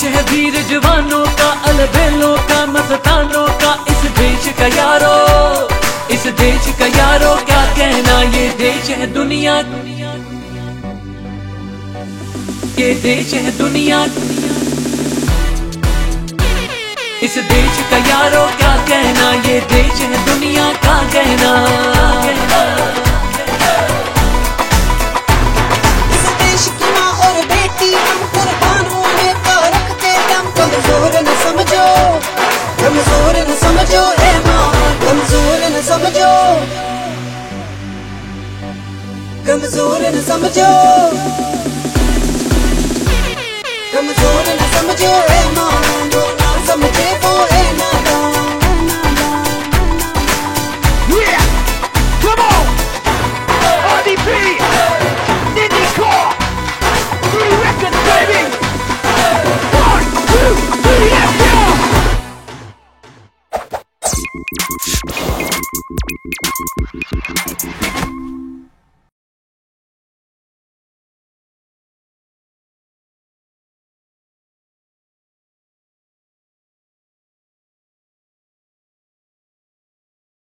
है वीर जवानों का, अलबेलों का, मस्तानों का, इस देश का यारो, इस देश का यारो क्या कहना। ये देश है दुनिया, ये देश है दुनिया, इस देश का यारो क्या कहना। ये देश है दुनिया का कहना। इस देश की माँ और बेटी हम कुर्बानों में तो रखते दम। कमजोर न समझो, कमजोर न समझो, ए माँ कमजोर न समझो, कमजोर न समझो, कमजोर न समझो, ए माँ।